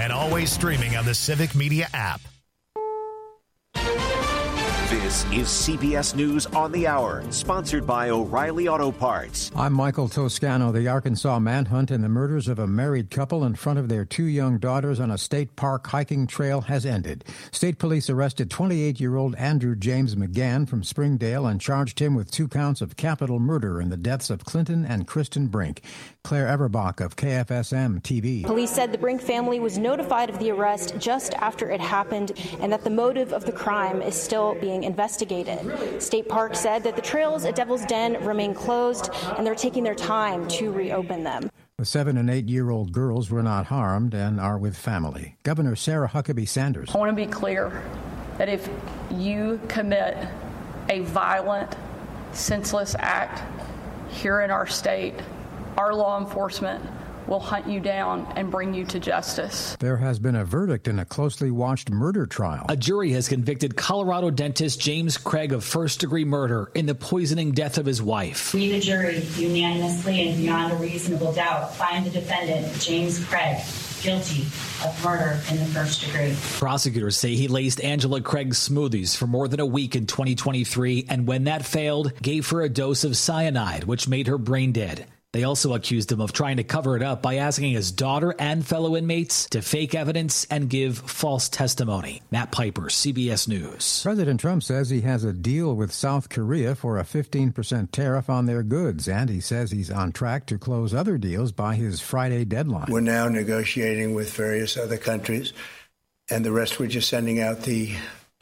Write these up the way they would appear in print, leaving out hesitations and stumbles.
and always streaming on the Civic Media app. This is CBS News on the Hour, sponsored by O'Reilly Auto Parts. I'm Michael Toscano. The Arkansas manhunt in the murders of a married couple in front of their 2 young daughters on a state park hiking trail has ended. State police arrested 28-year-old Andrew James McGann from Springdale and charged him with 2 counts of capital murder in the deaths of Clinton and Kristen Brink. Claire Everbach of KFSM TV. Police said the Brink family was notified of the arrest just after it happened and that the motive of the crime is still being investigated. State Park said that the trails at Devil's Den remain closed and they're taking their time to reopen them. The 7- and 8-year-old girls were not harmed and are with family. Governor Sarah Huckabee Sanders. I want to be clear that if you commit a violent, senseless act here in our state, our law enforcement will hunt you down and bring you to justice. There has been a verdict in a closely watched murder trial. A jury has convicted Colorado dentist James Craig of first-degree murder in the poisoning death of his wife. We, the jury, unanimously and beyond a reasonable doubt, find the defendant, James Craig, guilty of murder in the first degree. Prosecutors say he laced Angela Craig's smoothies for more than a week in 2023, and when that failed, gave her a dose of cyanide, which made her brain dead. They also accused him of trying to cover it up by asking his daughter and fellow inmates to fake evidence and give false testimony. Matt Piper, CBS News. President Trump says he has a deal with South Korea for a 15% tariff on their goods, and he says he's on track to close other deals by his Friday deadline. We're now negotiating with various other countries, and the rest we're just sending out the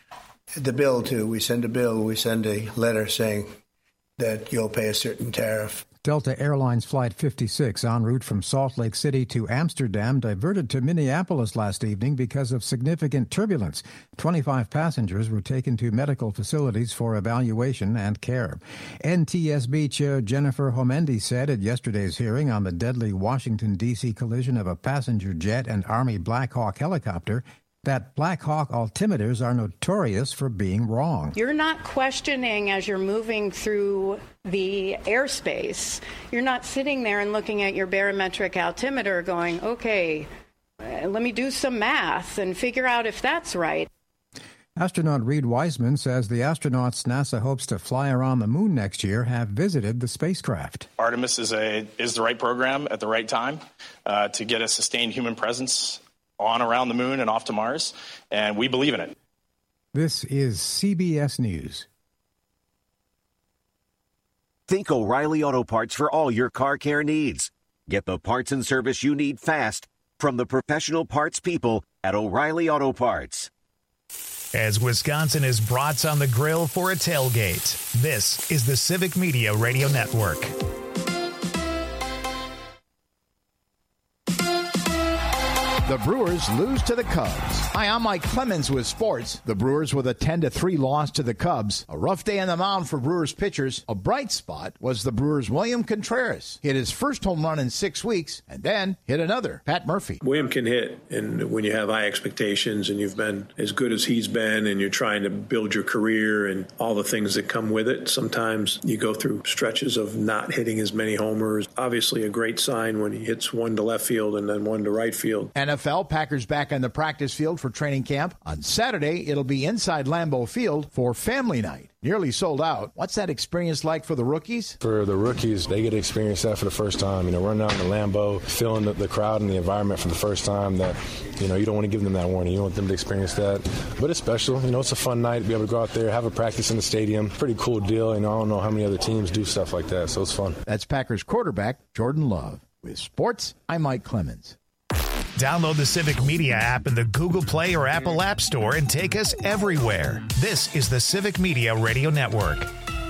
bill to. We send a bill, we send a letter saying that you'll pay a certain tariff. Delta Airlines Flight 56 en route from Salt Lake City to Amsterdam diverted to Minneapolis last evening because of significant turbulence. 25 passengers were taken to medical facilities for evaluation and care. NTSB Chair Jennifer Homendy said at yesterday's hearing on the deadly Washington, D.C. collision of a passenger jet and Army Black Hawk helicopter that Black Hawk altimeters are notorious for being wrong. You're not questioning as you're moving through the airspace. You're not sitting there and looking at your barometric altimeter going, okay, let me do some math and figure out if that's right. Astronaut Reed Wiseman says the astronauts NASA hopes to fly around the moon next year have visited the spacecraft. Artemis is the right program at the right time to get a sustained human presence on around the moon and off to Mars, and we believe in it. This is CBS News. Think O'Reilly Auto Parts for all your car care needs. Get the parts and service you need fast from the professional parts people at O'Reilly Auto Parts. As Wisconsin is brats on the grill for a tailgate, this is the Civic Media Radio Network. The Brewers lose to the Cubs. Hi, I'm Mike Clemens with sports. The Brewers with a 10-3 loss to the Cubs. A rough day on the mound for Brewers pitchers. A bright spot was the Brewers' William Contreras. Hit his first home run in 6 weeks and then hit another. Pat Murphy. William can hit, and when you have high expectations and you've been as good as he's been and you're trying to build your career and all the things that come with it, sometimes you go through stretches of not hitting as many homers. Obviously a great sign when he hits one to left field and then one to right field. NFL Packers back on the practice field for training camp. On Saturday, it'll be inside Lambeau Field for family night. Nearly sold out. What's that experience like for the rookies? For the rookies, they get to experience that for the first time. Running out in the Lambeau, feeling the crowd and the environment for the first time that, you don't want to give them that warning. You want them to experience that. But it's special. It's a fun night to be able to go out there, have a practice in the stadium. Pretty cool deal. I don't know how many other teams do stuff like that, so it's fun. That's Packers quarterback Jordan Love. With sports, I'm Mike Clemens. Download the Civic Media app in the Google Play or Apple App Store and take us everywhere. This is the Civic Media Radio Network.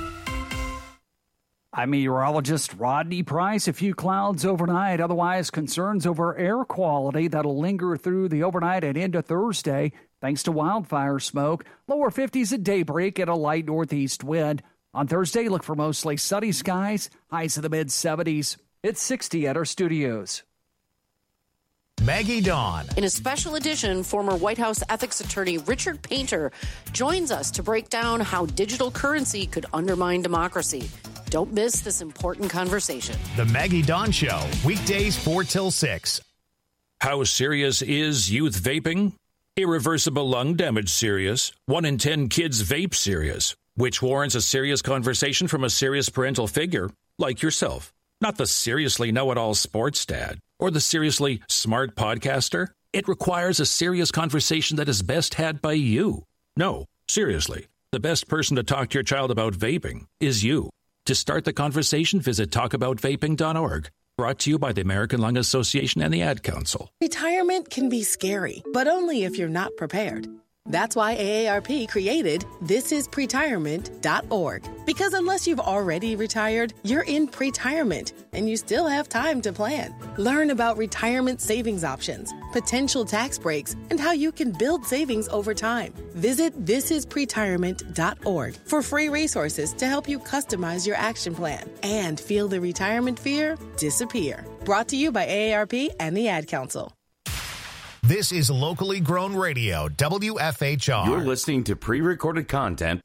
I'm meteorologist Rodney Price. A few clouds overnight. Otherwise, concerns over air quality that'll linger through the overnight and into Thursday thanks to wildfire smoke. Lower 50s at daybreak and a light northeast wind. On Thursday, look for mostly sunny skies. Highs in the mid-70s. It's 60 at our studios. Maggie Dawn. In a special edition, former White House ethics attorney Richard Painter joins us to break down how digital currency could undermine democracy. Don't miss this important conversation. The Maggie Dawn Show, weekdays 4 till 6. How serious is youth vaping? Irreversible lung damage serious. 1 in 10 kids vape serious, which warrants a serious conversation from a serious parental figure like yourself. Not the seriously know-it-all sports dad or the seriously smart podcaster. It requires a serious conversation that is best had by you. No, seriously, the best person to talk to your child about vaping is you. To start the conversation, visit talkaboutvaping.org. Brought to you by the American Lung Association and the Ad Council. Retirement can be scary, but only if you're not prepared. That's why AARP created thisispretirement.org. Because unless you've already retired, you're in pretirement, and you still have time to plan. Learn about retirement savings options, potential tax breaks, and how you can build savings over time. Visit thisispretirement.org for free resources to help you customize your action plan and feel the retirement fear disappear. Brought to you by AARP and the Ad Council. This is locally grown radio, WFHR. You're listening to pre-recorded content.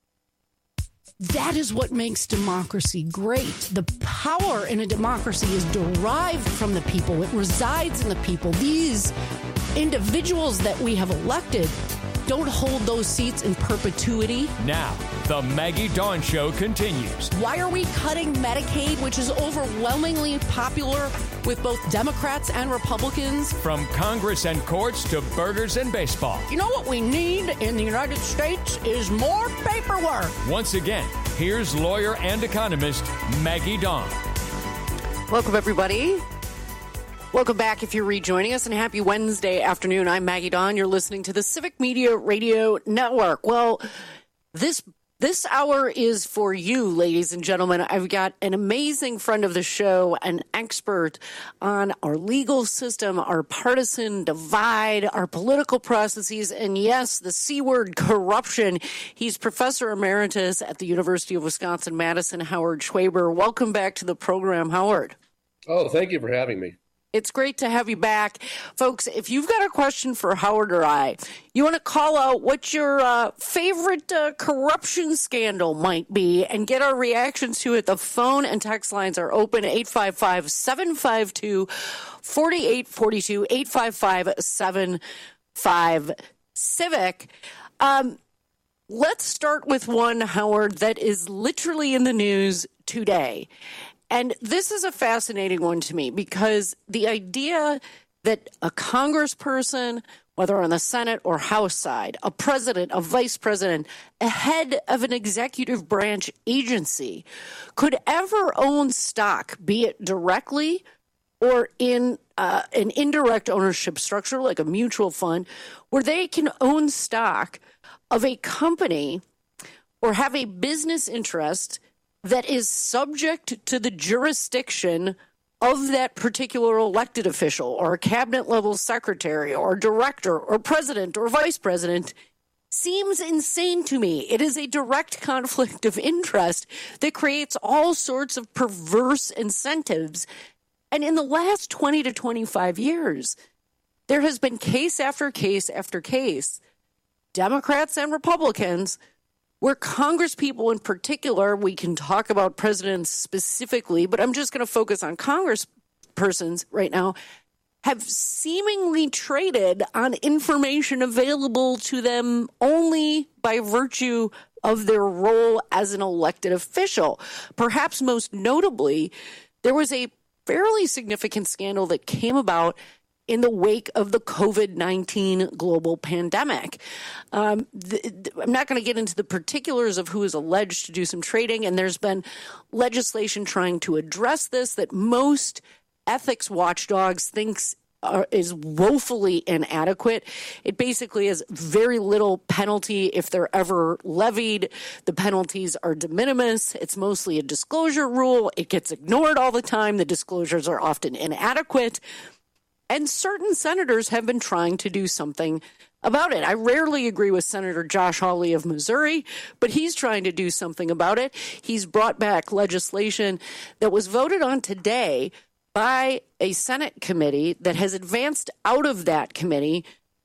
That is what makes democracy great. The power in a democracy is derived from the people. It resides in the people. These individuals that we have elected don't hold those seats in perpetuity. Now, the Maggie Dawn Show continues. Why are we cutting Medicaid, which is overwhelmingly popular with both Democrats and Republicans? From Congress and courts to burgers and baseball. You know what we need in the United States is more paperwork. Once again, here's lawyer and economist Maggie Dawn. Welcome, everybody. Welcome back if you're rejoining us, and happy Wednesday afternoon. I'm Maggie Dawn. You're listening to the Civic Media Radio Network. Well, this hour is for you, ladies and gentlemen. I've got an amazing friend of the show, an expert on our legal system, our partisan divide, our political processes, and yes, the C word, corruption. He's Professor Emeritus at the University of Wisconsin-Madison, Howard Schwaber. Welcome back to the program, Howard. Oh, thank you for having me. It's great to have you back. Folks, if you've got a question for Howard or I, you want to call out what your favorite corruption scandal might be and get our reactions to it. The phone and text lines are open, 855-752-4842, 855-75-CIVIC. Let's start with one, Howard, that is literally in the news today. And this is a fascinating one to me because the idea that a congressperson, whether on the Senate or House side, a president, a vice president, a head of an executive branch agency could ever own stock, be it directly or in an indirect ownership structure like a mutual fund, where they can own stock of a company or have a business interest that is subject to the jurisdiction of that particular elected official or a cabinet level secretary or director or president or vice president, seems insane to me. It is a direct conflict of interest that creates all sorts of perverse incentives. And in the last 20 to 25 years, there has been case after case after case, Democrats and Republicans, where congresspeople in particular, we can talk about presidents specifically, but I'm just going to focus on congresspersons right now, have seemingly traded on information available to them only by virtue of their role as an elected official. Perhaps most notably, there was a fairly significant scandal that came about in the wake of the COVID-19 global pandemic. I'm not going to get into the particulars of who is alleged to do some trading, and there's been legislation trying to address this that most ethics watchdogs thinks is woefully inadequate. It basically has very little penalty if they're ever levied. The penalties are de minimis. It's mostly a disclosure rule. It gets ignored all the time. The disclosures are often inadequate. And certain senators have been trying to do something about it. I rarely agree with Senator Josh Hawley of Missouri, but he's trying to do something about it. He's brought back legislation that was voted on today by a Senate committee that has advanced out of that committee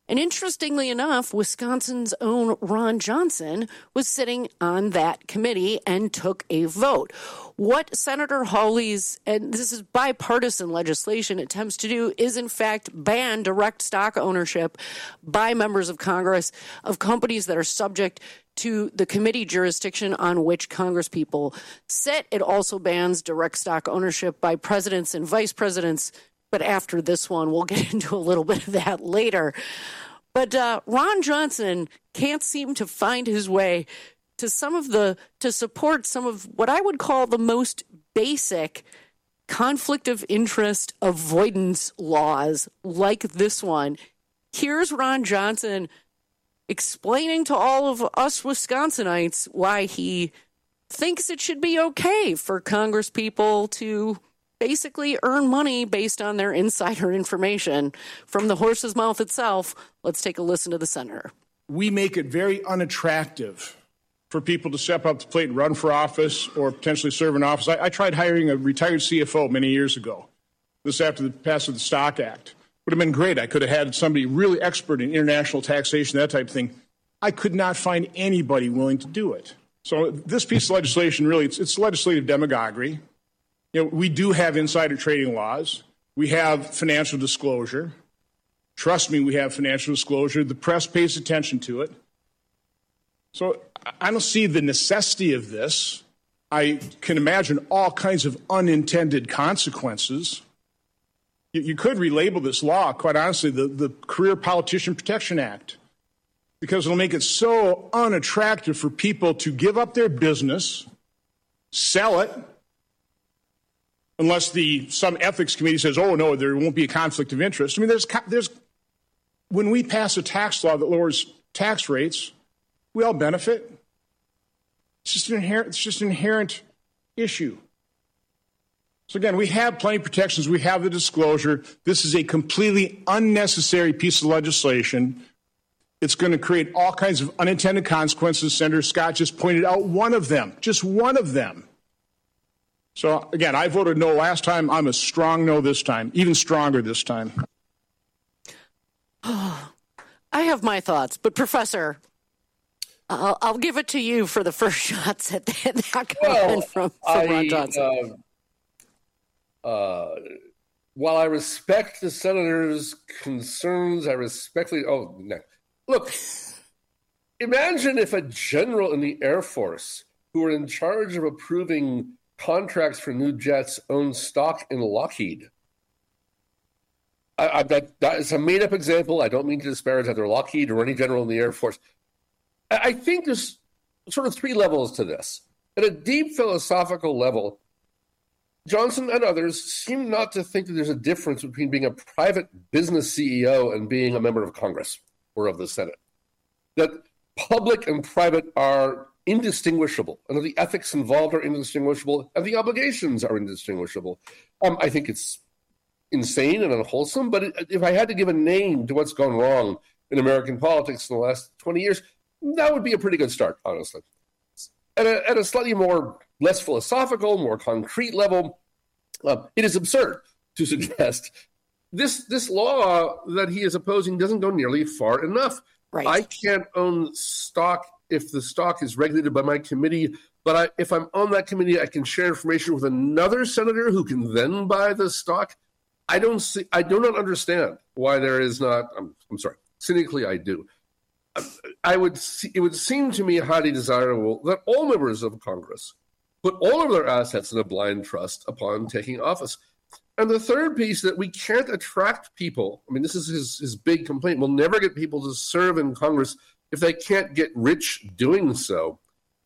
And interestingly enough, Wisconsin's own Ron Johnson was sitting on that committee and took a vote. What Senator Hawley's, and this is bipartisan legislation, attempts to do is, in fact, ban direct stock ownership by members of Congress of companies that are subject to the committee jurisdiction on which Congresspeople sit. It also bans direct stock ownership by presidents and vice presidents. But after this one, we'll get into a little bit of that later. But Ron Johnson can't seem to find his way to support some of what I would call the most basic conflict of interest avoidance laws like this one. Here's Ron Johnson explaining to all of us Wisconsinites why he thinks it should be okay for Congresspeople to basically earn money based on their insider information from the horse's mouth itself. Let's take a listen to the senator. We make it very unattractive for people to step up to the plate and run for office or potentially serve in office. I tried hiring a retired CFO many years ago. This after the passage of the Stock Act. Would have been great. I could have had somebody really expert in international taxation, that type of thing. I could not find anybody willing to do it. So this piece of legislation, really, it's legislative demagoguery. We do have insider trading laws. We have financial disclosure. Trust me, we have financial disclosure. The press pays attention to it. So I don't see the necessity of this. I can imagine all kinds of unintended consequences. You could relabel this law, quite honestly, the Career Politician Protection Act, because it'll make it so unattractive for people to give up their business, sell it, unless some ethics committee says, oh, no, there won't be a conflict of interest. I mean, there's when we pass a tax law that lowers tax rates, we all benefit. It's just an inherent issue. So again, we have plenty of protections. We have the disclosure. This is a completely unnecessary piece of legislation. It's going to create all kinds of unintended consequences. Senator Scott just pointed out one of them, just one of them. So again, I voted no last time. I'm a strong no this time, even stronger this time. I have my thoughts, but Professor, I'll give it to you for the first shots at that comment from Ron Johnson. While I respect the senator's concerns, Look, imagine if a general in the Air Force who were in charge of approving contracts for new jets owned stock in Lockheed. That is a made-up example. I don't mean to disparage either Lockheed or any general in the Air Force. I think there's sort of three levels to this. At a deep philosophical level, Johnson and others seem not to think that there's a difference between being a private business CEO and being a member of Congress or of the Senate. That public and private are indistinguishable, and that the ethics involved are indistinguishable, and the obligations are indistinguishable. I think it's insane and unwholesome, but if I had to give a name to what's gone wrong in American politics in the last 20 years, that would be a pretty good start, honestly. At a slightly less philosophical, more concrete level, it is absurd to suggest this law that he is opposing doesn't go nearly far enough. Right. I can't own stock if the stock is regulated by my committee, but if I'm on that committee, I can share information with another senator who can then buy the stock. I do not understand why there is not. I'm sorry. Cynically, I do. It would seem to me highly desirable that all members of Congress put all of their assets in a blind trust upon taking office. And the third piece, that we can't attract people. I mean, this is his big complaint. We'll never get people to serve in Congress if they can't get rich doing so,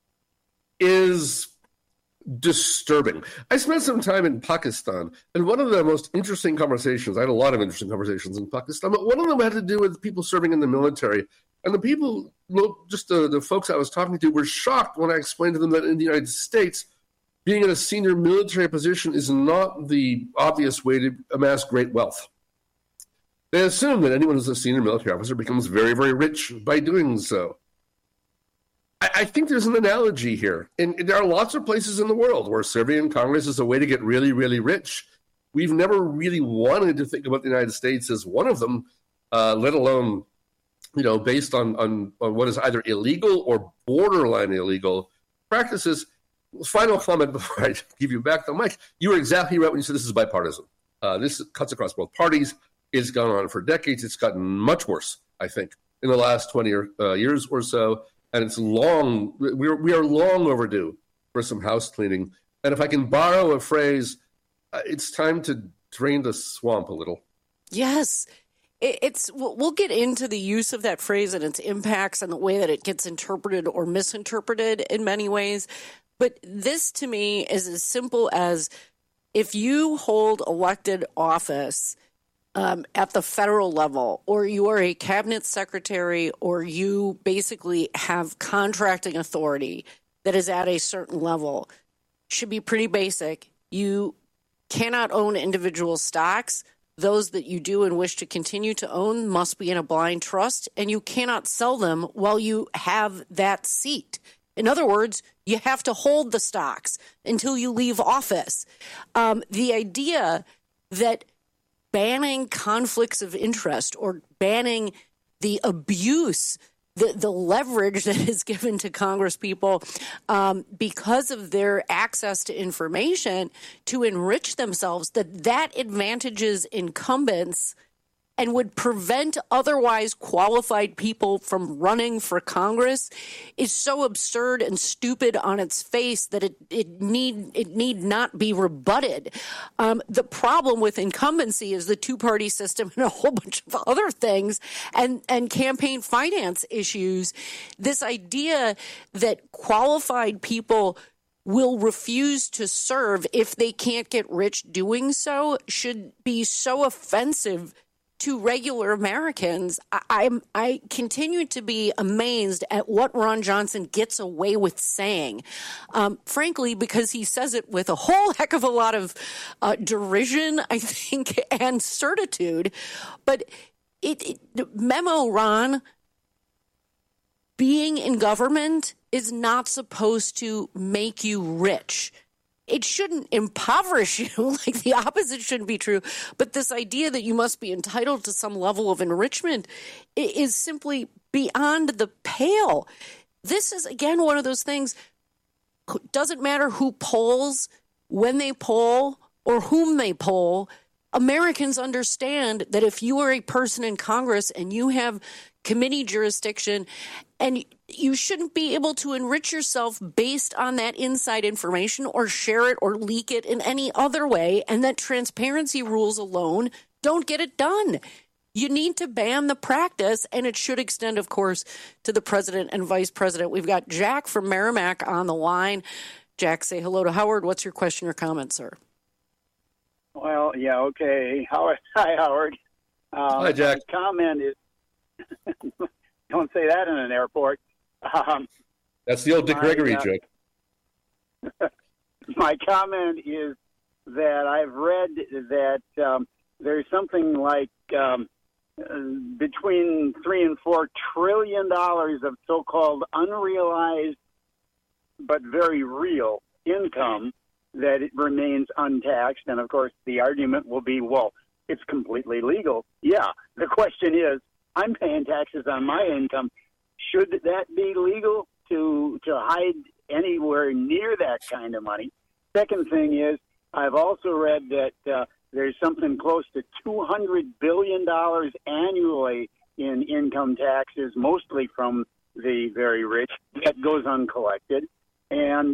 is disturbing. I spent some time in Pakistan, and one of the most interesting conversations, I had a lot of interesting conversations in Pakistan, but one of them had to do with people serving in the military. And the people, just the folks I was talking to, were shocked when I explained to them that in the United States, being in a senior military position is not the obvious way to amass great wealth. They assume that anyone who's a senior military officer becomes very, very rich by doing so. I think there's an analogy here. And there are lots of places in the world where serving in Congress is a way to get really, really rich. We've never really wanted to think about the United States as one of them, let alone based on what is either illegal or borderline illegal practices. Final comment before I give you back the mic. You were exactly right when you said this is bipartisan. This cuts across both parties. It's gone on for decades. It's gotten much worse, I think, in the last 20 years or so. And it's long. We are long overdue for some house cleaning. And if I can borrow a phrase, it's time to drain the swamp a little. Yes. We'll get into the use of that phrase and its impacts and the way that it gets interpreted or misinterpreted in many ways. But this, to me, is as simple as if you hold elected office at the federal level, or you are a cabinet secretary, or you basically have contracting authority that is at a certain level, should be pretty basic. You cannot own individual stocks. Those that you do and wish to continue to own must be in a blind trust, and you cannot sell them while you have that seat. In other words, you have to hold the stocks until you leave office. The idea that banning conflicts of interest or banning the abuse, the leverage that is given to Congress people because of their access to information to enrich themselves, that advantages incumbents and would prevent otherwise qualified people from running for Congress is so absurd and stupid on its face that it need not be rebutted. The problem with incumbency is the two-party system and a whole bunch of other things and campaign finance issues. This idea that qualified people will refuse to serve if they can't get rich doing so should be so offensive to regular Americans. I continue to be amazed at what Ron Johnson gets away with saying, frankly, because he says it with a whole heck of a lot of derision, I think, and certitude. But memo, Ron, being in government is not supposed to make you rich. It shouldn't impoverish you, like the opposite shouldn't be true. But this idea that you must be entitled to some level of enrichment is simply beyond the pale. This is, again, one of those things. Doesn't matter who polls, when they poll, or whom they poll. Americans understand that if you are a person in Congress and you have committee jurisdiction, and you shouldn't be able to enrich yourself based on that inside information or share it or leak it in any other way, and that transparency rules alone don't get it done. You need to ban the practice, and it should extend, of course, to the president and vice president. We've got Jack from Merrimack on the line. Jack, say hello to Howard. What's your question or comment, sir? Well, yeah, okay. Hi, Howard. Hi, Jack. My comment is, don't say that in an airport. That's the old Dick Gregory joke. My comment is that I've read that there's something like between $3 and $4 trillion of so-called unrealized but very real income that it remains untaxed. And, of course, the argument will be, well, it's completely legal. Yeah. The question is, I'm paying taxes on my income. Should that be legal to hide anywhere near that kind of money? Second thing is, I've also read that there's something close to $200 billion annually in income taxes, mostly from the very rich, that goes uncollected. And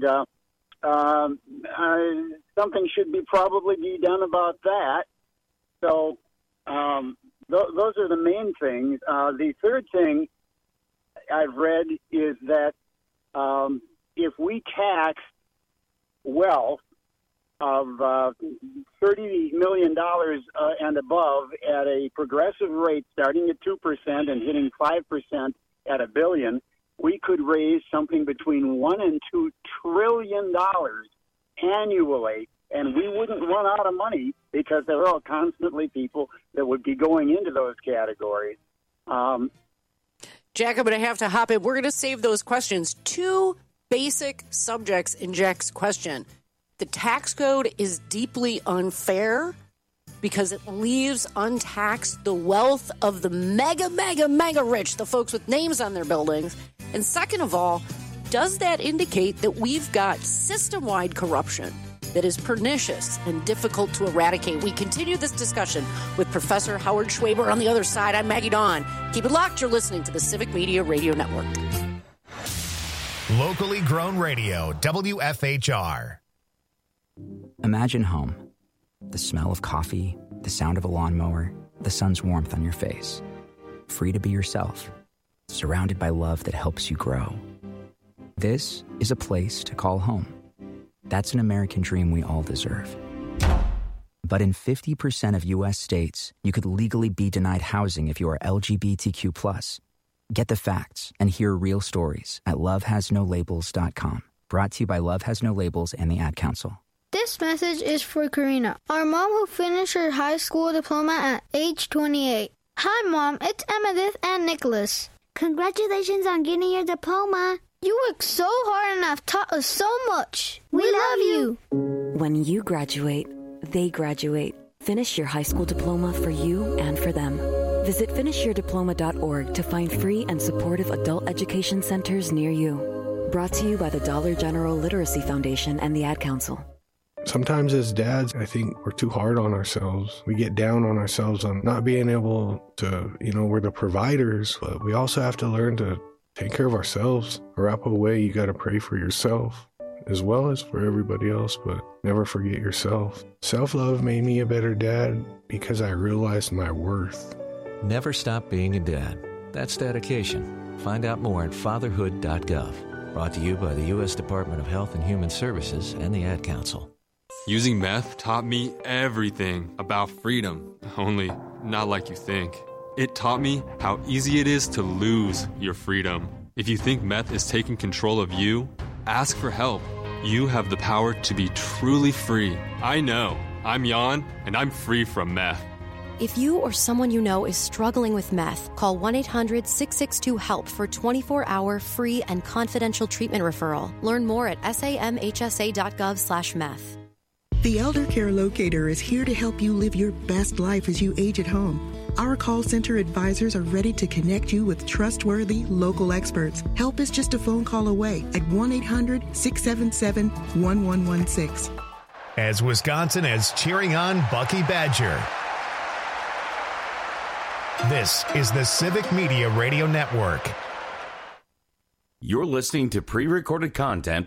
something should probably be done about that. So those are the main things. The third thing I've read is that if we tax wealth of $30 million and above at a progressive rate starting at 2% and hitting 5% at $1 billion, we could raise something between $1 and $2 trillion annually, and we wouldn't run out of money because there are constantly people that would be going into those categories. Jack, I'm going to have to hop in. We're going to save those questions. Two basic subjects in Jack's question. The tax code is deeply unfair, because it leaves untaxed the wealth of the mega, mega, mega rich, the folks with names on their buildings? And second of all, does that indicate that we've got system-wide corruption that is pernicious and difficult to eradicate? We continue this discussion with Professor Howard Schwaber on the other side. I'm Maggie Dawn. Keep it locked. You're listening to the Civic Media Radio Network. Locally grown radio, WFHR. Imagine home. The smell of coffee, the sound of a lawnmower, the sun's warmth on your face. Free to be yourself. Surrounded by love that helps you grow. This is a place to call home. That's an American dream we all deserve. But in 50% of U.S. states, you could legally be denied housing if you are LGBTQ+. Get the facts and hear real stories at lovehasnolabels.com. Brought to you by Love Has No Labels and the Ad Council. This message is for Karina, our mom who finished her high school diploma at age 28. Hi, Mom. It's Emmettith and Nicholas. Congratulations on getting your diploma. You worked so hard and have taught us so much. We love you. When you graduate, they graduate. Finish your high school diploma for you and for them. Visit finishyourdiploma.org to find free and supportive adult education centers near you. Brought to you by the Dollar General Literacy Foundation and the Ad Council. Sometimes as dads, I think we're too hard on ourselves. We get down on ourselves on not being able to, we're the providers, but we also have to learn to take care of ourselves. Wrap away, you got to pray for yourself as well as for everybody else, but never forget yourself. Self-love made me a better dad because I realized my worth. Never stop being a dad. That's dedication. Find out more at fatherhood.gov. Brought to you by the U.S. Department of Health and Human Services and the Ad Council. Using meth taught me everything about freedom, only not like you think. It taught me how easy it is to lose your freedom. If you think meth is taking control of you, ask for help. You have the power to be truly free. I know. I'm Jan, and I'm free from meth. If you or someone you know is struggling with meth, call 1-800-662-HELP for 24-hour free and confidential treatment referral. Learn more at samhsa.gov/meth. The Elder Care Locator is here to help you live your best life as you age at home. Our call center advisors are ready to connect you with trustworthy local experts. Help is just a phone call away at 1-800-677-1116. As Wisconsin is cheering on Bucky Badger. This is the Civic Media Radio Network. You're listening to pre-recorded content.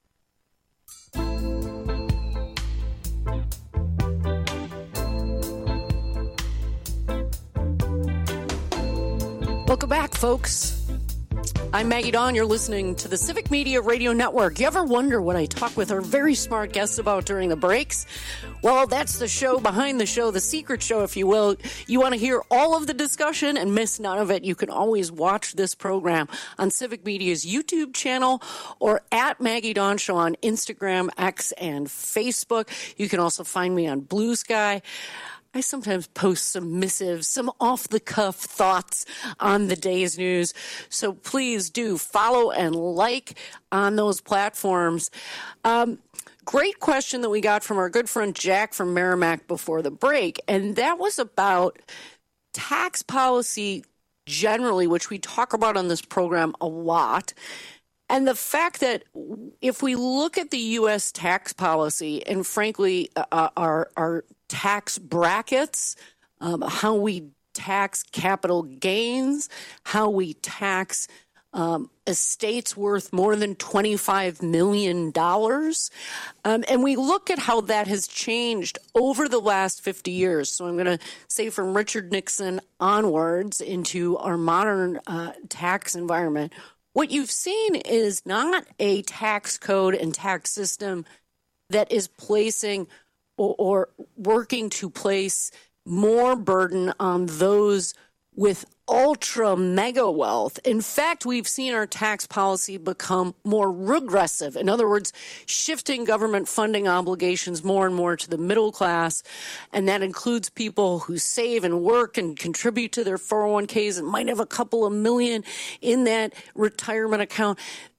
Welcome back, folks. I'm Maggie Dawn. You're listening to the Civic Media Radio Network. You ever wonder what I talk with our very smart guests about during the breaks? Well, that's the show behind the show, the secret show, if you will. You want to hear all of the discussion and miss none of it, you can always watch this program on Civic Media's YouTube channel or at Maggie Dawn Show on Instagram, X, and Facebook. You can also find me on Blue Sky. I sometimes post some missives, some off-the-cuff thoughts on the day's news. So please do follow and like on those platforms. Great question that we got from our good friend Jack from Merrimack before the break, and that was about tax policy generally, which we talk about on this program a lot. And the fact that if we look at the U.S. tax policy and, frankly, our tax brackets, how we tax capital gains, how we tax estates worth more than $25 million. And we look at how that has changed over the last 50 years. So I'm going to say from Richard Nixon onwards into our modern tax environment. What you've seen is not a tax code and tax system that is placing or working to place more burden on those with ultra mega wealth. In fact, we've seen our tax policy become more regressive. In other words, shifting government funding obligations more and more to the middle class. And that includes people who save and work and contribute to their 401ks and might have a couple of million in that retirement account.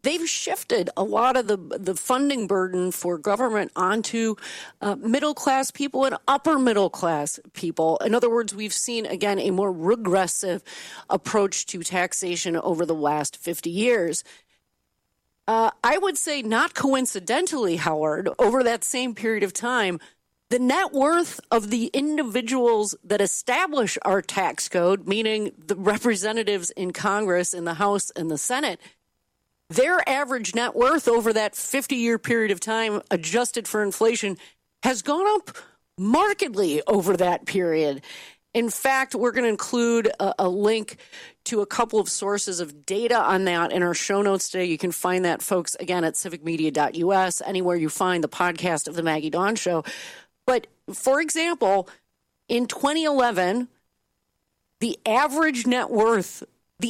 they've shifted a lot of the funding burden for government onto middle-class people and upper-middle-class people. In other words, we've seen, again, a more regressive approach to taxation over the last 50 years. I would say not coincidentally, Howard, over that same period of time, the net worth of the individuals that establish our tax code, meaning the representatives in Congress, in the House and the Senate, their average net worth over that 50-year period of time, adjusted for inflation, has gone up markedly over that period. In fact, we're going to include a link to a couple of sources of data on that in our show notes today. You can find that, folks, again, at civicmedia.us, anywhere you find the podcast of The Maggie Dawn Show. But, for example, in 2011, the average net worth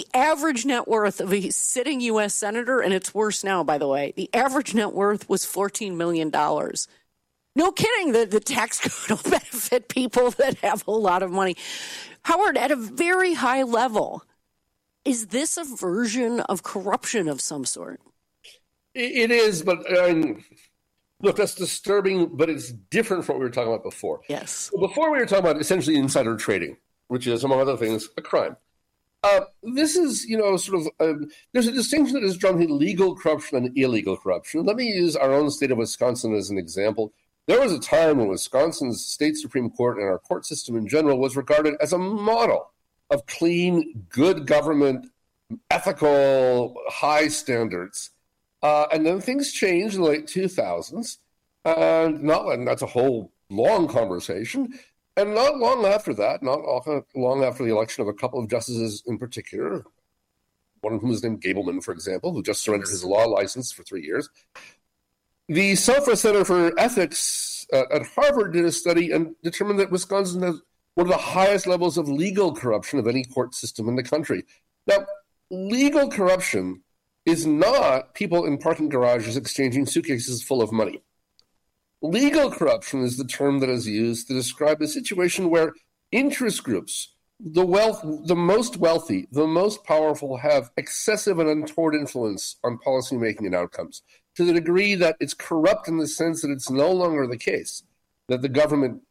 of a sitting U.S. senator, and it's worse now, by the way, the average net worth was $14 million. No kidding, the tax code will benefit people that have a lot of money. Howard, at a very high level, is this a version of corruption of some sort? It is, but look, that's disturbing, but it's different from what we were talking about before. Yes. Before we were talking about essentially insider trading, which is, among other things, a crime. This is, there's a distinction that is drawn between legal corruption and illegal corruption. Let me use our own state of Wisconsin as an example. There was a time when Wisconsin's state Supreme Court and our court system in general was regarded as a model of clean, good government, ethical, high standards. And then things changed in the late 2000s, and that's a whole long conversation. And not long after that, not long after the election of a couple of justices in particular, one of whom is named Gableman, for example, who just surrendered his law license for 3 years, the Selfra Center for Ethics at Harvard did a study and determined that Wisconsin has one of the highest levels of legal corruption of any court system in the country. Now, legal corruption is not people in parking garages exchanging suitcases full of money. Legal corruption is the term that is used to describe a situation where interest groups, the most wealthy, the most powerful, have excessive and untoward influence on policymaking and outcomes, to the degree that it's corrupt in the sense that it's no longer the case that the government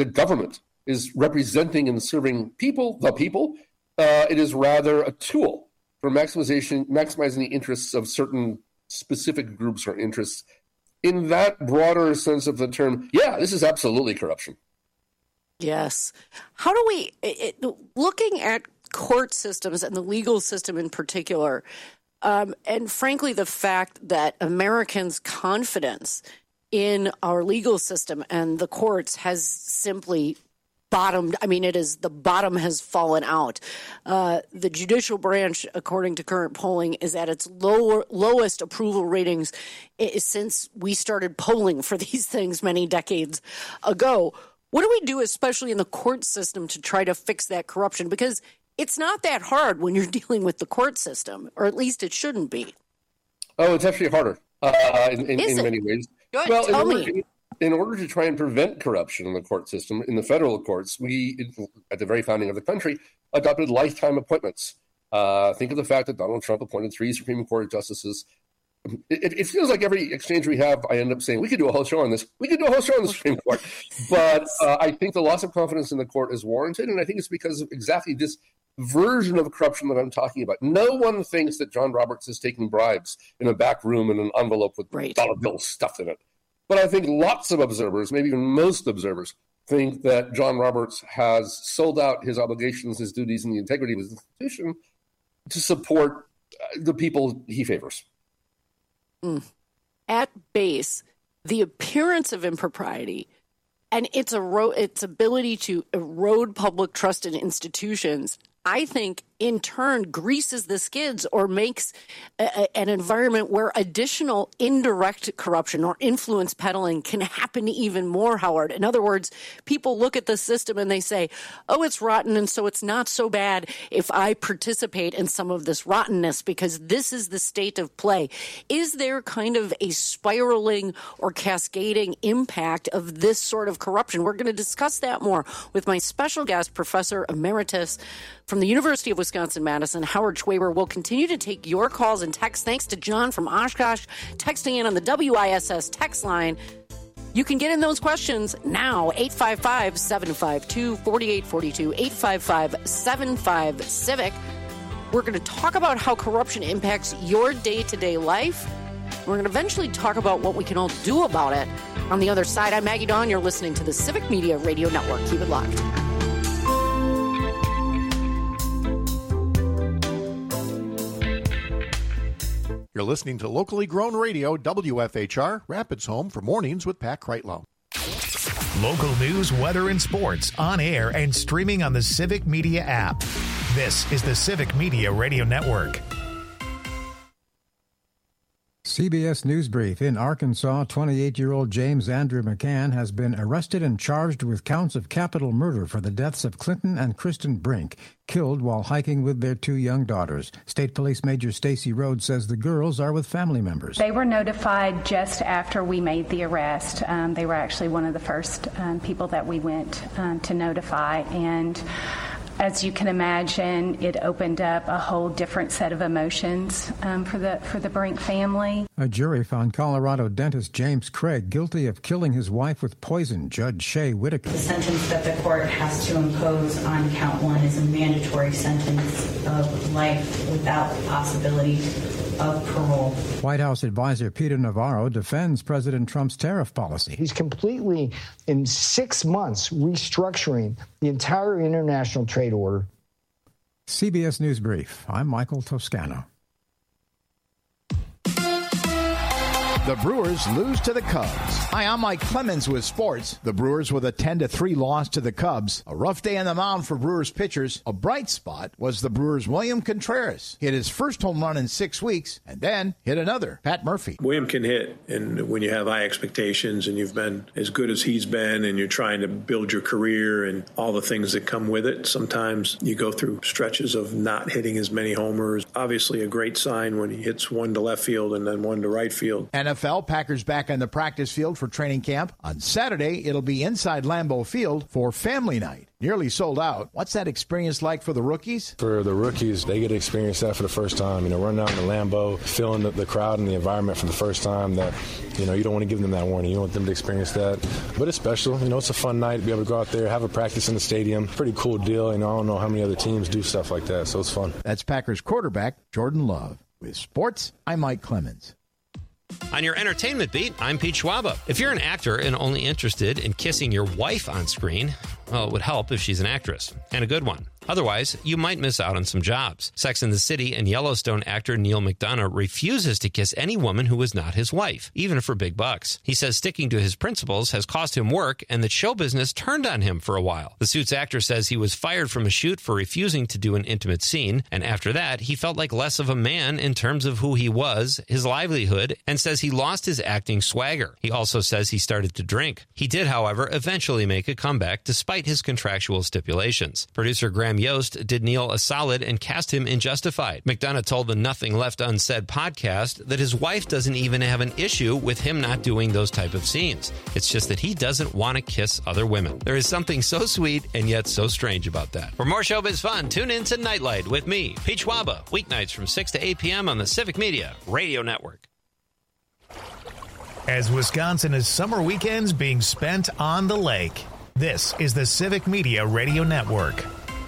is representing and serving the people. It is rather a tool for maximizing the interests of certain specific groups or interests. In that broader sense of the term, yeah, this is absolutely corruption. Yes. How do we, looking at court systems and the legal system in particular, and frankly, the fact that Americans' confidence in our legal system and the courts has simply bottomed. I mean, the bottom has fallen out. The judicial branch, according to current polling, is at its lowest approval ratings since we started polling for these things many decades ago. What do we do, especially in the court system, to try to fix that corruption? Because it's not that hard when you're dealing with the court system, or at least it shouldn't be. Oh, it's actually harder in many ways. Good. Well, tell me. In order to try and prevent corruption in the court system, in the federal courts, we, at the very founding of the country, adopted lifetime appointments. Think of the fact that Donald Trump appointed 3 Supreme Court justices. It feels like every exchange we have, I end up saying, we could do a whole show on this. We could do a whole show on the Supreme Court. But I think the loss of confidence in the court is warranted, and I think it's because of exactly this version of corruption that I'm talking about. No one thinks that John Roberts is taking bribes in a back room in an envelope with dollar bills stuffed in it. But I think lots of observers, maybe even most observers, think that John Roberts has sold out his obligations, his duties, and the integrity of his institution to support the people he favors. At base, the appearance of impropriety and its ability to erode public trust in institutions, I think, in turn, greases the skids or makes an environment where additional indirect corruption or influence peddling can happen even more, Howard. In other words, people look at the system and they say, oh, it's rotten, and so it's not so bad if I participate in some of this rottenness because this is the state of play. Is there kind of a spiraling or cascading impact of this sort of corruption? We're going to discuss that more with my special guest, Professor Emeritus from the University of Wisconsin, Wisconsin-Madison. Howard Schwaber will continue to take your calls and texts. Thanks to John from Oshkosh texting in on the WISS text line. You can get in those questions now, 855-752-4842, 855-75-CIVIC. We're going to talk about how corruption impacts your day-to-day life. We're going to eventually talk about what we can all do about it. On the other side, I'm Maggie Dawn. You're listening to the Civic Media Radio Network. Keep it locked. You're listening to locally grown radio, WFHR, Rapids Home for Mornings with Pat Kreitlow. Local news, weather, and sports on air and streaming on the Civic Media app. This is the Civic Media Radio Network. CBS News Brief. In Arkansas, 28-year-old James Andrew McCann has been arrested and charged with counts of capital murder for the deaths of Clinton and Kristen Brink, killed while hiking with their 2 young daughters. State Police Major Stacy Rhodes says the girls are with family members. They were notified just after we made the arrest. They were actually one of the first people that we went to notify, and as you can imagine, it opened up a whole different set of emotions for the Brink family. A jury found Colorado dentist James Craig guilty of killing his wife with poison. Judge Shea Whitaker. The sentence that the court has to impose on count 1 is a mandatory sentence of life without the possibility of parole. White House advisor Peter Navarro defends President Trump's tariff policy. He's completely, in 6 months, restructuring the entire international trade order. CBS News Brief. I'm Michael Toscano. The Brewers lose to the Cubs. Hi, I'm Mike Clemens with sports. The Brewers with a 10-3 loss to the Cubs. A rough day on the mound for Brewers pitchers. A bright spot was the Brewers' William Contreras. Hit his first home run in 6 weeks and then hit another. Pat Murphy. William can hit, and when you have high expectations and you've been as good as he's been and you're trying to build your career and all the things that come with it, sometimes you go through stretches of not hitting as many homers. Obviously a great sign when he hits one to left field and then one to right field. NFL, Packers back on the practice field for training camp. On Saturday, it'll be inside Lambeau Field for family night. Nearly sold out. What's that experience like for the rookies? For the rookies, they get to experience that for the first time. Running out in the Lambeau, feeling the crowd and the environment for the first time. That, you don't want to give them that warning. You don't want them to experience that. But it's special. It's a fun night to be able to go out there, have a practice in the stadium. Pretty cool deal. I don't know how many other teams do stuff like that, so it's fun. That's Packers quarterback Jordan Love. With sports, I'm Mike Clemens. On your entertainment beat, I'm Pete Schwaba. If you're an actor and only interested in kissing your wife on screen, well, it would help if she's an actress, and a good one. Otherwise, you might miss out on some jobs. Sex and the City and Yellowstone actor Neil McDonough refuses to kiss any woman who is not his wife, even for big bucks. He says sticking to his principles has cost him work and that show business turned on him for a while. The Suits actor says he was fired from a shoot for refusing to do an intimate scene, and after that, he felt like less of a man in terms of who he was, his livelihood, and says he lost his acting swagger. He also says he started to drink. He did, however, eventually make a comeback despite his contractual stipulations. Producer Graham Yost did Neil a solid and cast him in Justified. McDonough told the Nothing Left Unsaid podcast that his wife doesn't even have an issue with him not doing those type of scenes. It's just that he doesn't want to kiss other women. There is something so sweet and yet so strange about that. For more showbiz fun, tune in to Nightlight with me, Pete Schwaba, weeknights from 6 to 8 p.m. on the Civic Media Radio Network. As Wisconsin is summer weekends being spent on the lake, this is the Civic Media Radio Network.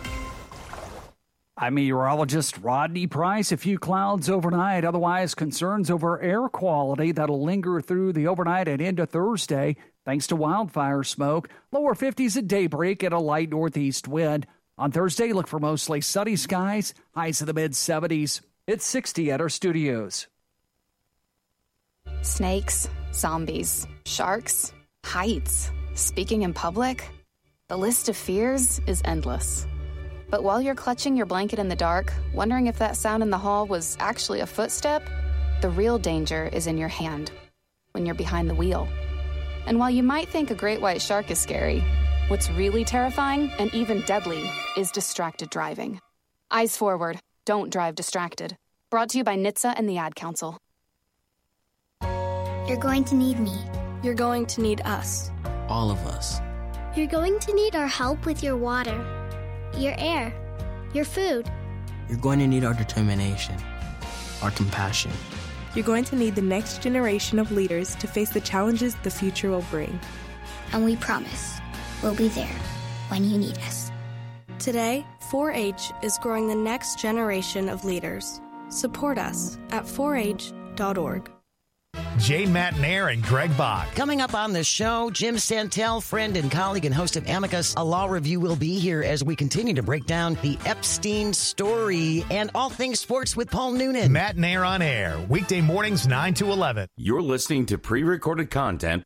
I'm meteorologist Rodney Price. A few clouds overnight, otherwise concerns over air quality that'll linger through the overnight and into Thursday thanks to wildfire smoke. Lower 50s at daybreak and a light northeast wind. On Thursday, look for mostly sunny skies, highs in the mid-70s. It's 60 at our studios. Snakes, zombies, sharks, heights, speaking in public. The list of fears is endless. But while you're clutching your blanket in the dark, wondering if that sound in the hall was actually a footstep, the real danger is in your hand, when you're behind the wheel. And while you might think a great white shark is scary, what's really terrifying and even deadly is distracted driving. Eyes forward, don't drive distracted. Brought to you by NHTSA and the Ad Council. You're going to need me. You're going to need us. All of us. You're going to need our help with your water, your air, your food, You're going to need our determination, our compassion. You're going to need the next generation of leaders to face the challenges the future will bring. And we promise we'll be there when you need us. Today, 4-H is growing the next generation of leaders. Support us at 4h.org. Jay Matnair and Greg Bach. Coming up on the show, Jim Santel, friend and colleague and host of Amicus, a law review, will be here as we continue to break down the Epstein story and all things sports with Paul Noonan. Matnair on air, weekday mornings 9 to 11. You're listening to pre-recorded content.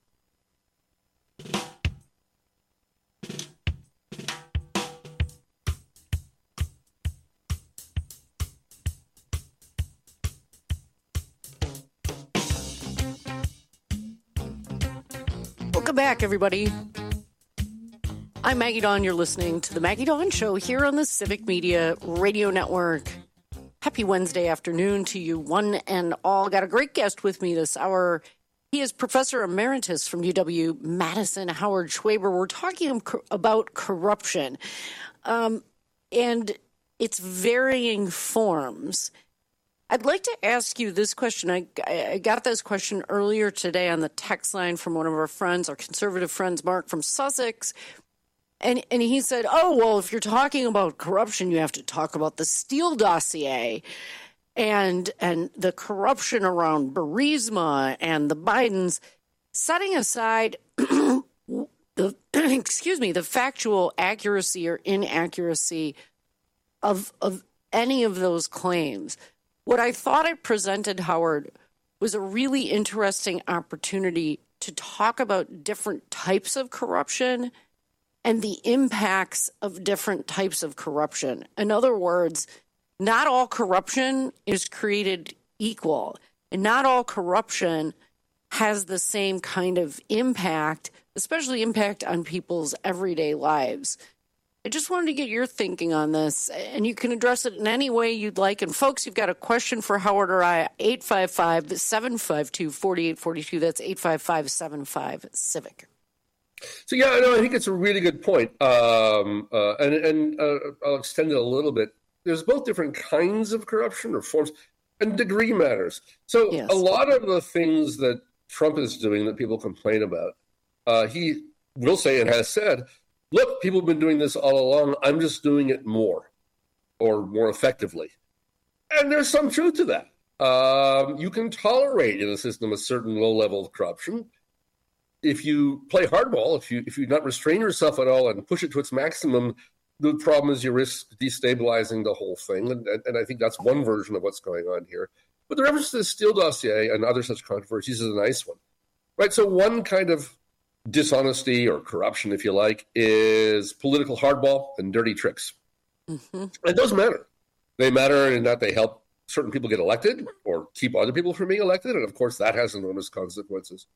Welcome back, everybody. I'm Maggie Dawn. You're listening to The Maggie Dawn Show here on the Civic Media Radio Network. Happy Wednesday afternoon to you, one and all. Got a great guest with me this hour. He is Professor Emeritus from UW-Madison, Howard Schwaber. We're talking about corruption and its varying forms. I'd like to ask you this question. I got this question earlier today on the text line from one of our friends, our conservative friends, Mark from Sussex. And he said, oh, well, if you're talking about corruption, you have to talk about the Steele dossier and the corruption around Burisma and the Bidens, setting aside the factual accuracy or inaccuracy of any of those claims. What I thought I presented, Howard, was a really interesting opportunity to talk about different types of corruption and the impacts of different types of corruption. In other words, not all corruption is created equal, and not all corruption has the same kind of impact, especially impact on people's everyday lives. I just wanted to get your thinking on this, and you can address it in any way you'd like. And folks, you've got a question for Howard or I, 855-752-4842. That's 855-75-CIVIC. So, yeah, no, I think it's a really good point. And I'll extend it a little bit. There's both different kinds of corruption or forms, and degree matters. So yes. A lot of the things that Trump is doing that people complain about, he will say and has said, look, people have been doing this all along. I'm just doing it more or more effectively. And there's some truth to that. You can tolerate in a system a certain low level of corruption. If you play hardball, if you not restrain yourself at all and push it to its maximum, the problem is you risk destabilizing the whole thing. And I think that's one version of what's going on here. But the reference to the Steele dossier and other such controversies is a nice one. Right? So one kind of dishonesty or corruption, if you like, is political hardball and dirty tricks. Mm-hmm. And those matter. They matter in that they help certain people get elected or keep other people from being elected. And, of course, that has enormous consequences.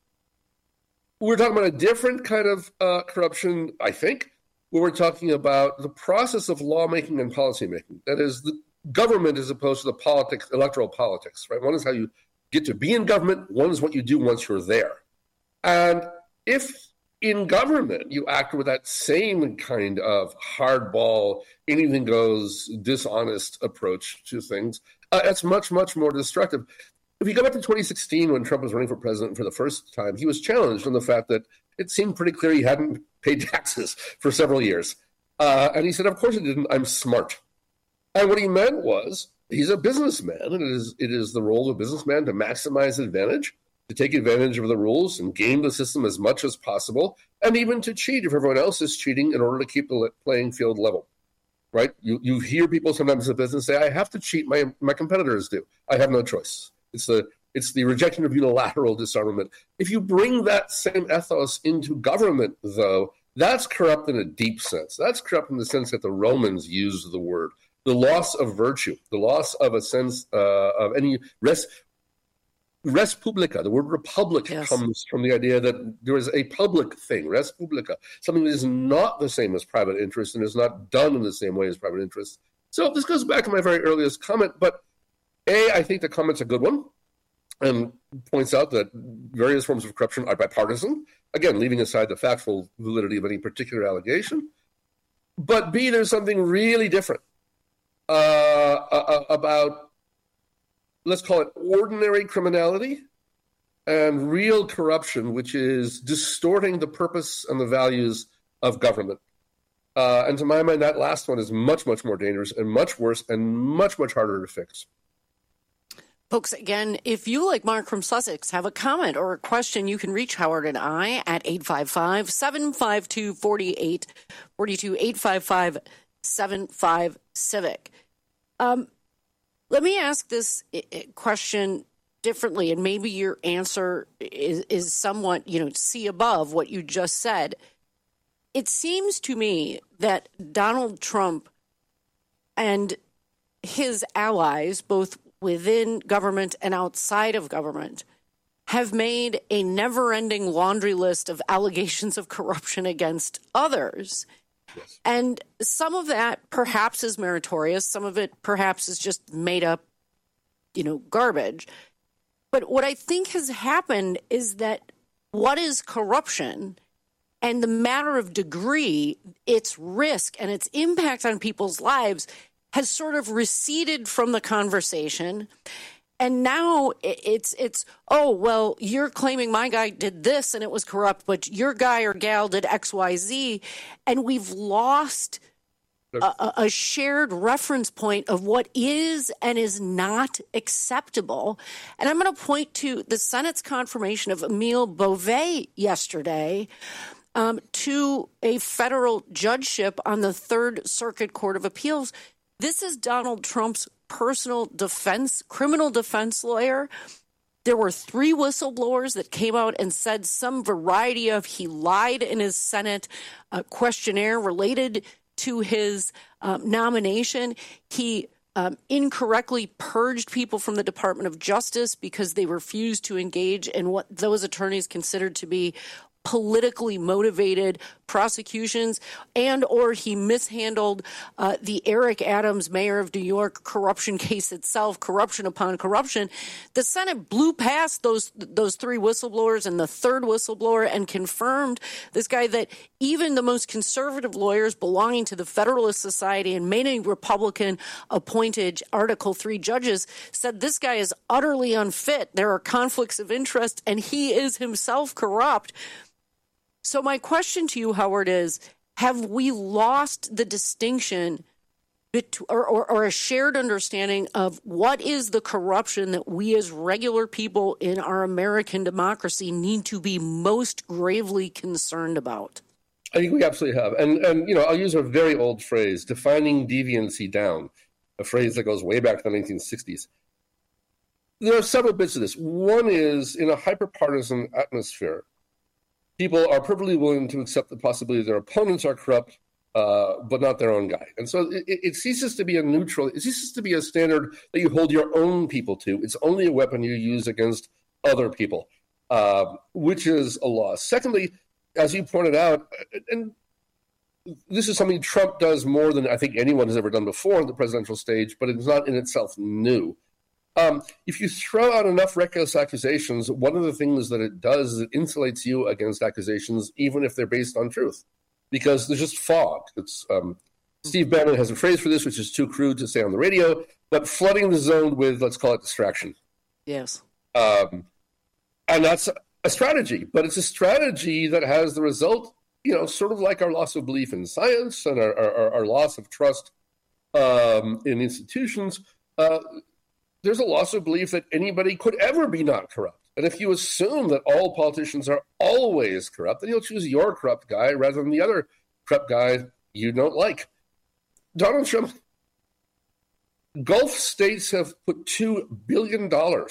We're talking about a different kind of corruption, I think, where we're talking about the process of lawmaking and policymaking. That is, the government as opposed to the politics, electoral politics, right? One is how you get to be in government. One is what you do once you're there. And if in government you act with that same kind of hardball, anything goes, dishonest approach to things, that's much, much more destructive. If you go back to 2016 when Trump was running for president for the first time, he was challenged on the fact that it seemed pretty clear he hadn't paid taxes for several years. And he said, of course he didn't, I'm smart. And what he meant was he's a businessman, and it is the role of a businessman to maximize advantage, to take advantage of the rules and game the system as much as possible, and even to cheat if everyone else is cheating in order to keep the playing field level, right? You hear people sometimes in business say, I have to cheat, my competitors do. I have no choice. It's the rejection of unilateral disarmament. If you bring that same ethos into government, though, that's corrupt in a deep sense. That's corrupt in the sense that the Romans used the word. The loss of virtue, the loss of a sense of any res publica. The word republic comes from the idea that there is a public thing, res publica, something that is not the same as private interest and is not done in the same way as private interest. So this goes back to my very earliest comment, but I think the comment's a good one and points out that various forms of corruption are bipartisan, again, leaving aside the factual validity of any particular allegation. But B, there's something really different about, let's call it ordinary criminality, and real corruption, which is distorting the purpose and the values of government. And to my mind, that last one is much, much more dangerous and much worse and much, much harder to fix. Folks, again, if you, like Mark from Sussex, have a comment or a question, you can reach Howard and I at 855-752-4842, 855-75-CIVIC. Let me ask this question differently, and maybe your answer is somewhat, see above what you just said. It seems to me that Donald Trump and his allies, both within government and outside of government, have made a never-ending laundry list of allegations of corruption against others. Yes. And some of that perhaps is meritorious. Some of it perhaps is just made up, garbage. But what I think has happened is that what is corruption and the matter of degree, its risk and its impact on people's lives has sort of receded from the conversation. And now it's oh, well, you're claiming my guy did this and it was corrupt, but your guy or gal did X, Y, Z. And we've lost a shared reference point of what is and is not acceptable. And I'm going to point to the Senate's confirmation of Emile Beauvais yesterday to a federal judgeship on the Third Circuit Court of Appeals. This is Donald Trump's personal defense, criminal defense lawyer. There were 3 whistleblowers that came out and said some variety of he lied in his Senate questionnaire related to his nomination. He incorrectly purged people from the Department of Justice because they refused to engage in what those attorneys considered to be politically motivated prosecutions, and or he mishandled the Eric Adams, mayor of New York, corruption case itself, corruption upon corruption. The Senate blew past those 3 whistleblowers and the third whistleblower and confirmed this guy that even the most conservative lawyers belonging to the Federalist Society and many Republican-appointed Article III judges said this guy is utterly unfit. There are conflicts of interest, and he is himself corrupt. So my question to you, Howard, is have we lost the distinction or a shared understanding of what is the corruption that we as regular people in our American democracy need to be most gravely concerned about? I think we absolutely have. And I'll use a very old phrase, defining deviancy down, a phrase that goes way back to the 1960s. There are several bits of this. One is, in a hyper-partisan atmosphere, people are perfectly willing to accept the possibility their opponents are corrupt, but not their own guy. And so it ceases to be a neutral, it ceases to be a standard that you hold your own people to. It's only a weapon you use against other people, which is a loss. Secondly, as you pointed out, and this is something Trump does more than I think anyone has ever done before on the presidential stage, but it's not in itself new. If you throw out enough reckless accusations, one of the things that it does is it insulates you against accusations, even if they're based on truth, because there's just fog. It's Steve Bannon has a phrase for this, which is too crude to say on the radio, but flooding the zone with, let's call it, distraction. Yes. And that's a strategy, but it's a strategy that has the result, sort of like our loss of belief in science and our loss of trust in institutions. There's a loss of belief that anybody could ever be not corrupt. And if you assume that all politicians are always corrupt, then you'll choose your corrupt guy rather than the other corrupt guy you don't like. Donald Trump, Gulf states have put $2 billion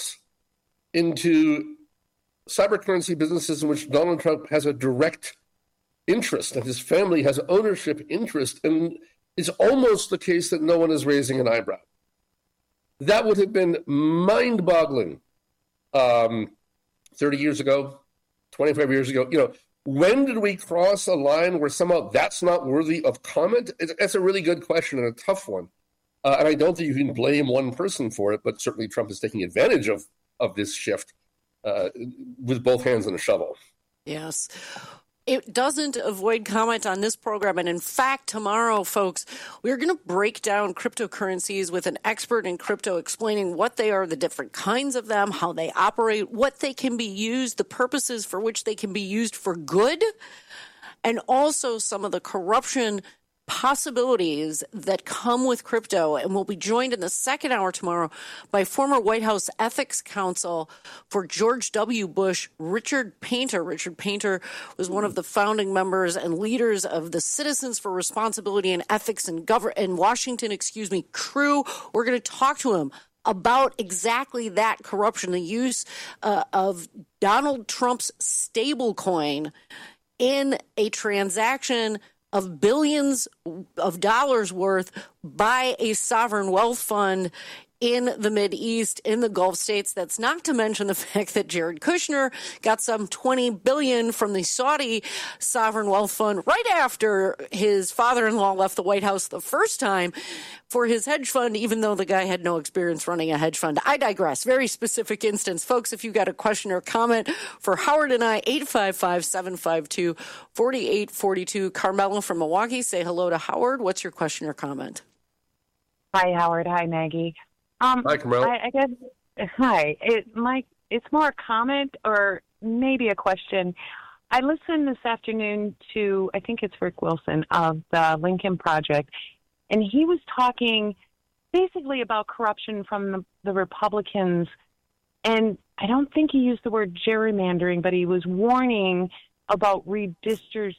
into cybercurrency businesses in which Donald Trump has a direct interest and his family has ownership interest. And it's almost the case that no one is raising an eyebrow. That would have been mind-boggling 30 years ago, 25 years ago. When did we cross a line where somehow that's not worthy of comment? That's a really good question and a tough one. And I don't think you can blame one person for it, but certainly Trump is taking advantage of this shift with both hands and a shovel. Yes. it doesn't avoid comment on this program. And in fact, tomorrow, folks, we're going to break down cryptocurrencies with an expert in crypto explaining what they are, the different kinds of them, how they operate, what they can be used, the purposes for which they can be used for good, and also some of the corruption possibilities that come with crypto. And we'll be joined in the second hour tomorrow by former White House ethics counsel for George W. Bush, Richard Painter. Richard Painter was one of the founding members and leaders of the Citizens for Responsibility and Ethics in Washington, crew. We're going to talk to him about exactly that corruption, the use of Donald Trump's stablecoin in a transaction of billions of dollars worth by a sovereign wealth fund in the Mideast, in the Gulf states. That's not to mention the fact that Jared Kushner got some $20 billion from the Saudi sovereign wealth fund right after his father-in-law left the White House the first time for his hedge fund, even though the guy had no experience running a hedge fund. I digress. Very specific instance. Folks, if you've got a question or comment for Howard and I, 855-752-4842. Carmela from Milwaukee, say hello to Howard. What's your question or comment? Hi, Howard. Hi, Maggie. Hi, Camille. I guess, hi. It's more a comment or maybe a question. I listened this afternoon to, I think it's Rick Wilson of the Lincoln Project, and he was talking basically about corruption from the Republicans. And I don't think he used the word gerrymandering, but he was warning about redistricting.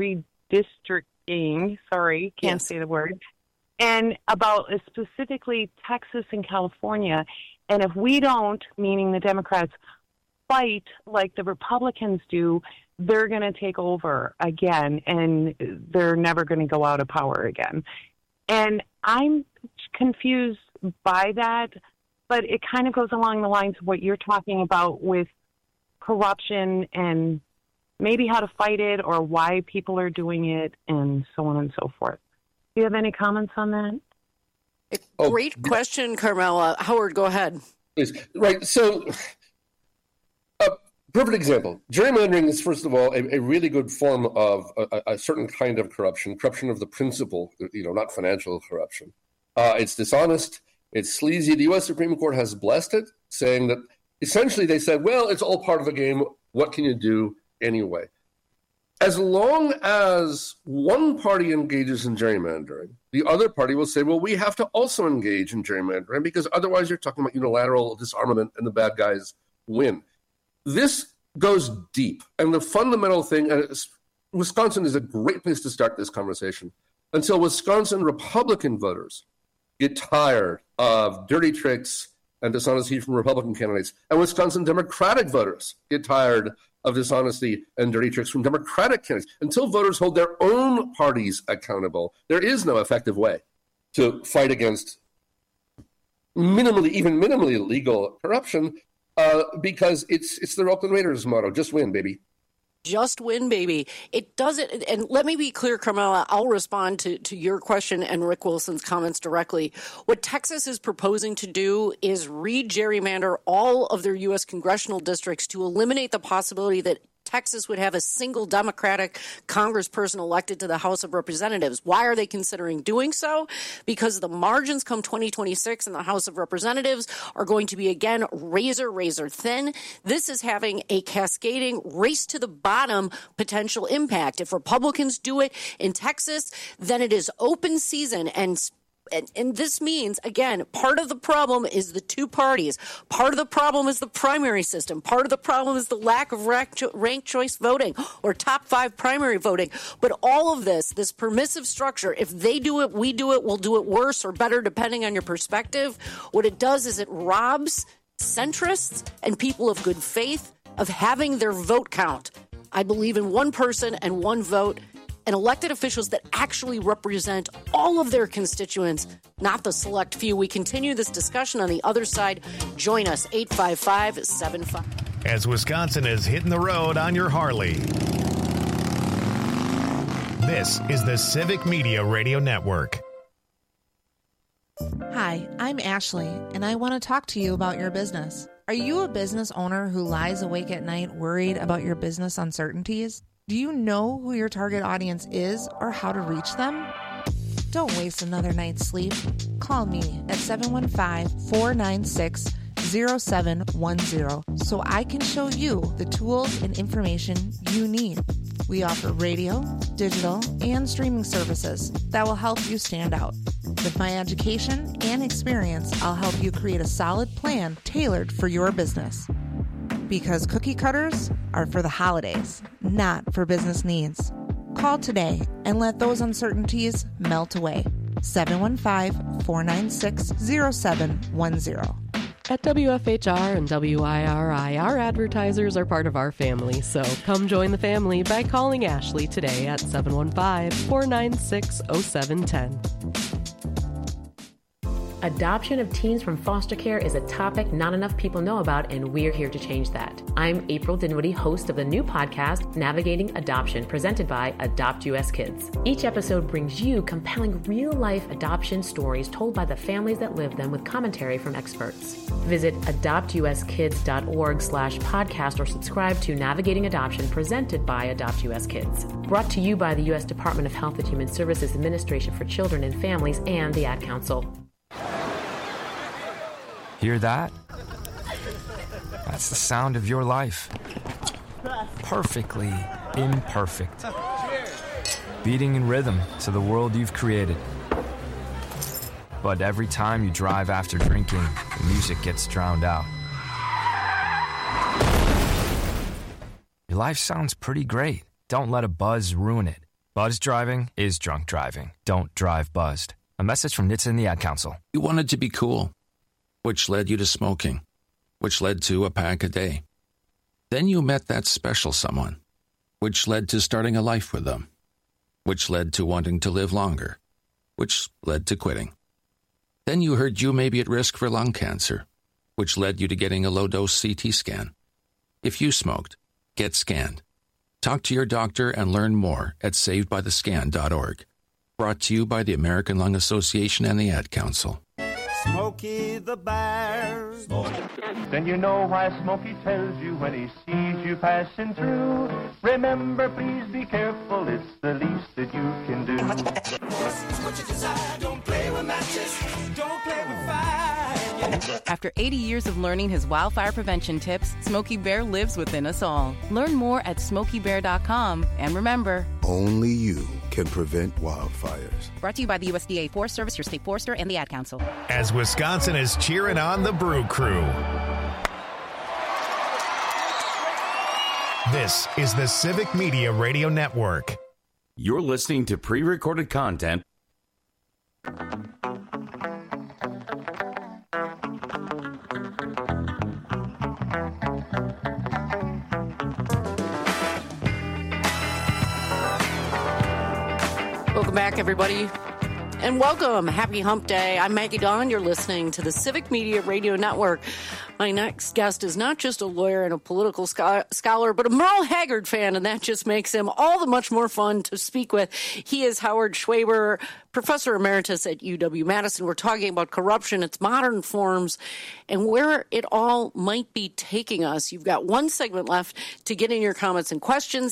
Sorry, can't say the word. And about specifically Texas and California. And if we don't, meaning the Democrats, fight like the Republicans do, they're going to take over again, and they're never going to go out of power again. And I'm confused by that, but it kind of goes along the lines of what you're talking about with corruption and maybe how to fight it or why people are doing it and so on and so forth. Do you have any comments on that? Great question, Carmela. Howard, go ahead. Please. Right. So, perfect example. Gerrymandering is, first of all, a really good form of a certain kind of corruption of the principle, not financial corruption. It's dishonest. It's sleazy. The U.S. Supreme Court has blessed it, saying that essentially they said, well, it's all part of the game. What can you do anyway? As long as one party engages in gerrymandering, the other party will say, well, we have to also engage in gerrymandering because otherwise you're talking about unilateral disarmament and the bad guys win. This goes deep. And the fundamental thing, and Wisconsin is a great place to start this conversation, until Wisconsin Republican voters get tired of dirty tricks and dishonesty from Republican candidates, and Wisconsin Democratic voters get tired of dishonesty and dirty tricks from Democratic candidates. Until voters hold their own parties accountable, there is no effective way to fight against minimally legal corruption because it's the Oakland Raiders motto, just win, baby. Just win, baby. It doesn't, and let me be clear, Carmela, I'll respond to your question and Rick Wilson's comments directly. What Texas is proposing to do is re-gerrymander all of their U.S. congressional districts to eliminate the possibility that Texas would have a single Democratic congressperson elected to the House of Representatives. Why are they considering doing so? Because the margins come 2026 in the House of Representatives are going to be, again, razor thin. This is having a cascading race to the bottom potential impact. If Republicans do it in Texas, then it is open season. And this means, again, part of the problem is the two parties. Part of the problem is the primary system. Part of the problem is the lack of ranked choice voting or top 5 primary voting. But all of this permissive structure, if they do it, we do it, we'll do it worse or better depending on your perspective. What it does is it robs centrists and people of good faith of having their vote count. I believe in one person and one vote, and elected officials that actually represent all of their constituents, not the select few. We continue this discussion on the other side. Join us, 855-75. As Wisconsin is hitting the road on your Harley. This is the Civic Media Radio Network. Hi, I'm Ashley, and I want to talk to you about your business. Are you a business owner who lies awake at night worried about your business uncertainties? Do you know who your target audience is or how to reach them? Don't waste another night's sleep. Call me at 715-496-0710 so I can show you the tools and information you need. We offer radio, digital, and streaming services that will help you stand out. With my education and experience, I'll help you create a solid plan tailored for your business. Because cookie cutters are for the holidays, not for business needs. Call today and let those uncertainties melt away. 715-496-0710. At WFHR and WIRI, our advertisers are part of our family, so come join the family by calling Ashley today at 715-496-0710. Adoption of teens from foster care is a topic not enough people know about, and we're here to change that. I'm April Dinwiddie, host of the new podcast, Navigating Adoption, presented by Adopt US Kids. Each episode brings you compelling real-life adoption stories told by the families that live them with commentary from experts. Visit adoptuskids.org/podcast or subscribe to Navigating Adoption, presented by Adopt US Kids. Brought to you by the U.S. Department of Health and Human Services Administration for Children and Families and the Ad Council. Hear that? That's the sound of your life. Perfectly imperfect. Beating in rhythm to the world you've created. But every time you drive after drinking, the music gets drowned out. Your life sounds pretty great. Don't let a buzz ruin it. Buzz driving is drunk driving. Don't drive buzzed. A message from NHTSA and the Ad Council. You wanted to be cool, which led you to smoking, which led to a pack a day. Then you met that special someone, which led to starting a life with them, which led to wanting to live longer, which led to quitting. Then you heard you may be at risk for lung cancer, which led you to getting a low-dose CT scan. If you smoked, get scanned. Talk to your doctor and learn more at savedbythescan.org. Brought to you by the American Lung Association and the Ad Council. Smokey the Bear. Then you know why Smokey tells you when he sees you passing through. Remember, please be careful, it's the least that you can do. What you desire, don't play with matches, don't play with fire. After 80 years of learning his wildfire prevention tips, Smokey Bear lives within us all. Learn more at SmokeyBear.com. And remember, only you can prevent wildfires. Brought to you by the USDA Forest Service, your state forester, and the Ad Council. As Wisconsin is cheering on the Brew Crew. This is the Civic Media Radio Network. You're listening to pre-recorded content. Welcome back, everybody. And welcome. Happy Hump Day. I'm Maggie Dawn. You're listening to the Civic Media Radio Network. My next guest is not just a lawyer and a political scholar, but a Merle Haggard fan, and that just makes him all the much more fun to speak with. He is Howard Schwaber, professor emeritus at UW-Madison. We're talking about corruption, its modern forms, and where it all might be taking us. You've got one segment left to get in your comments and questions,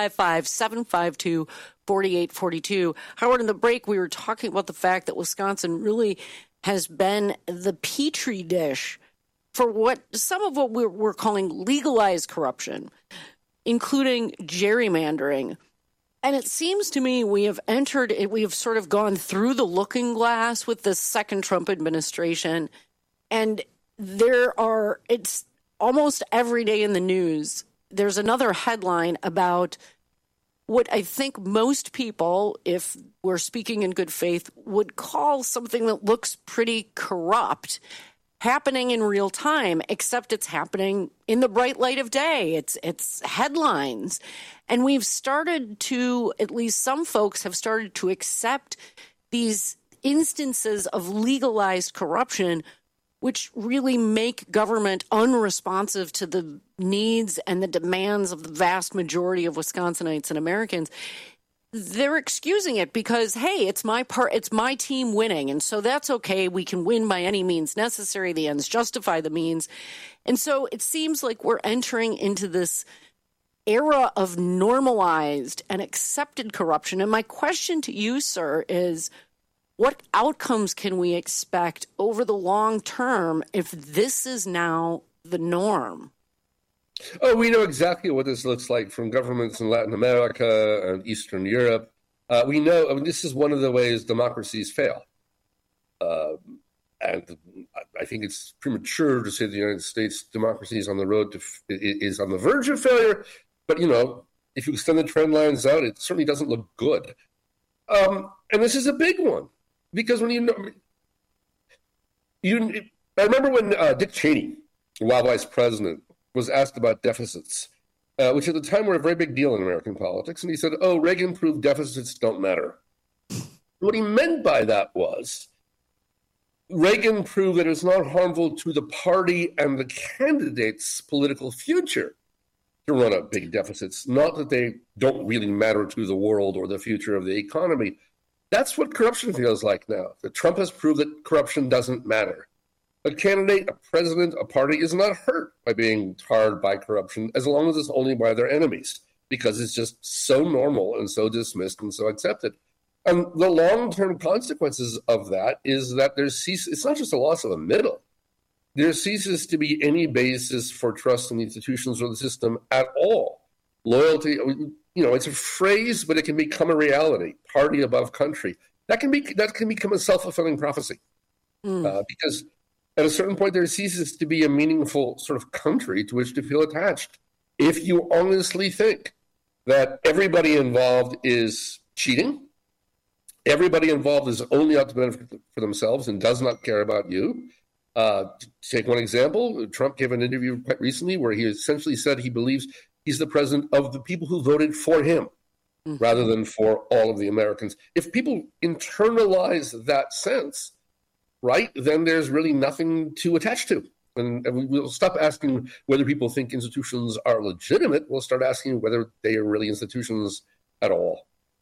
855-752-4842. Howard, in the break, we were talking about the fact that Wisconsin really has been the petri dish for some of what we're calling legalized corruption, including gerrymandering. And it seems to me we have sort of gone through the looking glass with the second Trump administration. And it's almost every day in the news, there's another headline about what I think most people, if we're speaking in good faith, would call something that looks pretty corrupt happening in real time, except it's happening in the bright light of day. It's headlines. And we've started to, at least some folks have started to accept these instances of legalized corruption, which really make government unresponsive to the needs and the demands of the vast majority of Wisconsinites and Americans. They're excusing it because, hey, it's my team winning, and so that's okay. We can win by any means necessary. The ends justify the means. And so it seems like we're entering into this era of normalized and accepted corruption. And my question to you, sir, is what outcomes can we expect over the long term if this is now the norm? Oh, we know exactly what this looks like from governments in Latin America and Eastern Europe. We know, I mean, this is one of the ways democracies fail. And I think it's premature to say the United States democracy is on the road to is on the verge of failure. But, if you extend the trend lines out, it certainly doesn't look good. And this is a big one because when I remember when Dick Cheney, while vice president, was asked about deficits, which at the time were a very big deal in American politics. And he said, Reagan proved deficits don't matter. What he meant by that was Reagan proved that it's not harmful to the party and the candidate's political future to run up big deficits, not that they don't really matter to the world or the future of the economy. That's what corruption feels like now. That Trump has proved that corruption doesn't matter. A candidate, a president, a party is not hurt by being tarred by corruption as long as it's only by their enemies, because it's just so normal and so dismissed and so accepted. And the long-term consequences of that is that it's not just a loss of a middle. There ceases to be any basis for trust in the institutions or the system at all. Loyalty, it's a phrase, but it can become a reality. Party above country. That can become a self-fulfilling prophecy. Because at a certain point, there ceases to be a meaningful sort of country to which to feel attached. If you honestly think that everybody involved is cheating, everybody involved is only out to benefit for themselves and does not care about you. Take one example. Trump gave an interview quite recently where he essentially said he believes he's the president of the people who voted for him rather than for all of the Americans. If people internalize that sense, right, then there's really nothing to attach to. And we'll stop asking whether people think institutions are legitimate. We'll start asking whether they are really institutions at all.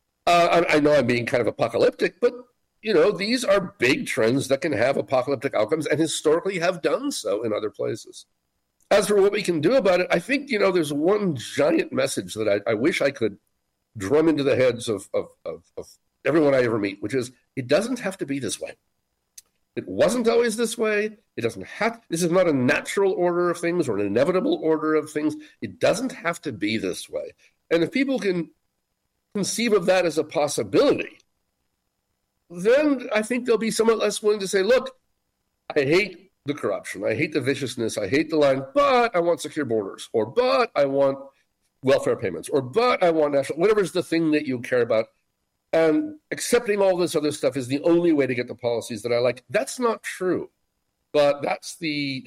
I know I'm being kind of apocalyptic, but, these are big trends that can have apocalyptic outcomes and historically have done so in other places. As for what we can do about it, I think, there's one giant message that I wish I could drum into the heads of everyone I ever meet, which is it doesn't have to be this way. It wasn't always this way. It doesn't have. This is not a natural order of things or an inevitable order of things. It doesn't have to be this way. And if people can conceive of that as a possibility, then I think they'll be somewhat less willing to say, look, I hate the corruption. I hate the viciousness. I hate the line, but I want secure borders, or but I want welfare payments, or but I want national, whatever's the thing that you care about. And accepting all this other stuff is the only way to get the policies that I like. That's not true. But that's the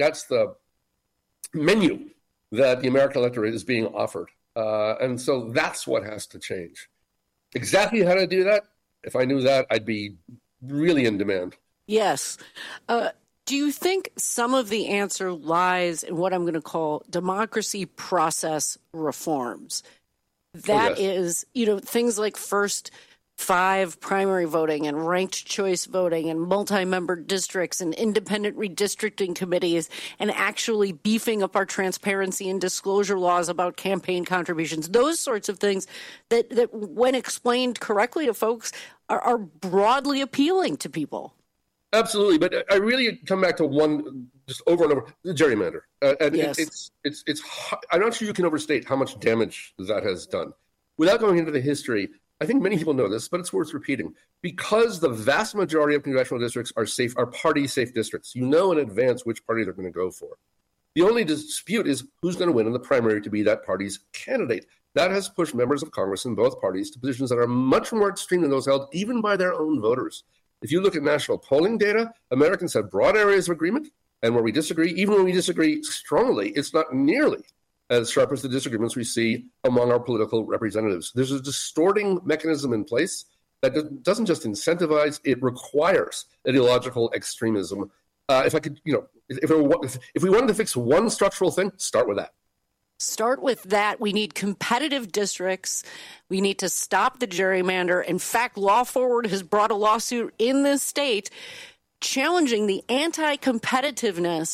menu that the American electorate is being offered. And so that's what has to change. Exactly how to do that, if I knew that, I'd be really in demand. Yes. Do you think some of the answer lies in what I'm going to call democracy process reforms? That is, things like first 5 primary voting and ranked choice voting and multi-member districts and independent redistricting committees and actually beefing up our transparency and disclosure laws about campaign contributions, those sorts of things that when explained correctly to folks are broadly appealing to people. Absolutely. But I really come back to one just over and over, the gerrymander. And yes. It's I'm not sure you can overstate how much damage that has done. Without going into the history, I think many people know this, but it's worth repeating. Because the vast majority of congressional districts are party-safe districts, you know in advance which party they're going to go for. The only dispute is who's going to win in the primary to be that party's candidate. That has pushed members of Congress in both parties to positions that are much more extreme than those held even by their own voters. If you look at national polling data, Americans have broad areas of agreement, and where we disagree, even when we disagree strongly, it's not nearly as sharp as the disagreements we see among our political representatives. There's a distorting mechanism in place that doesn't just incentivize, it requires ideological extremism. If we wanted to fix one structural thing, start with that. Start with that. We need competitive districts. We need to stop the gerrymander. In fact, Law Forward has brought a lawsuit in this state challenging the anti-competitiveness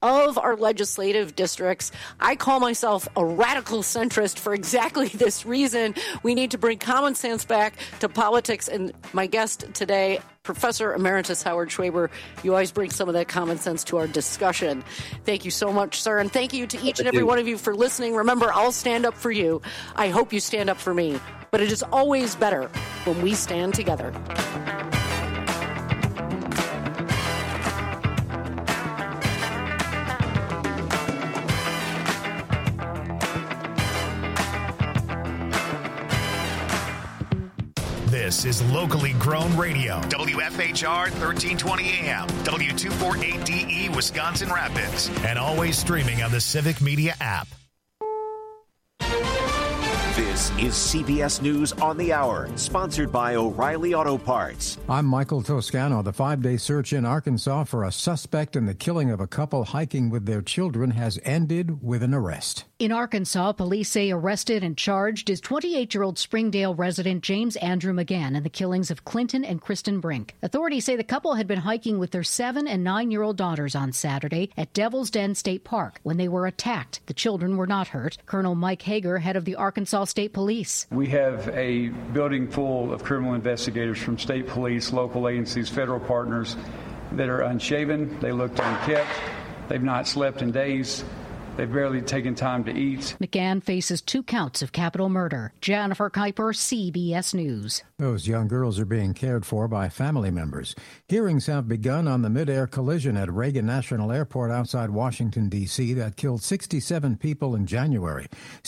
of our legislative districts. I call myself a radical centrist for exactly this reason. We need to bring common sense back to politics. And my guest today, Professor Emeritus Howard Schwaber, you always bring some of that common sense to our discussion. Thank you so much, sir. And thank you to each and every one of you for listening. Remember, I'll stand up for you. I hope you stand up for me. But it is always better when we stand together. This is locally grown radio. WFHR 1320 AM, W248DE Wisconsin Rapids, and always streaming on the Civic Media app. This is CBS News on the Hour, sponsored by O'Reilly Auto Parts. I'm Michael Toscano. The 5-day search in Arkansas for a suspect in the killing of a couple hiking with their children has ended with an arrest. In Arkansas, police say arrested and charged is 28-year-old Springdale resident James Andrew McGann in the killings of Clinton and Kristen Brink. Authorities say the couple had been hiking with their 7- and 9-year-old daughters on Saturday at Devil's Den State Park when they were attacked. The children were not hurt. Colonel Mike Hager, head of the Arkansas State Police. We have a building full of criminal investigators from state police, local agencies, federal partners that are unshaven. They looked unkempt. They've not slept in days. They've barely taken time to eat. McGann faces 2 counts of capital murder. Jennifer Kuiper, CBS News. Those young girls are being cared for by family members. Hearings have begun on the mid-air collision at Reagan National Airport outside Washington, D.C. that killed 67 people in January.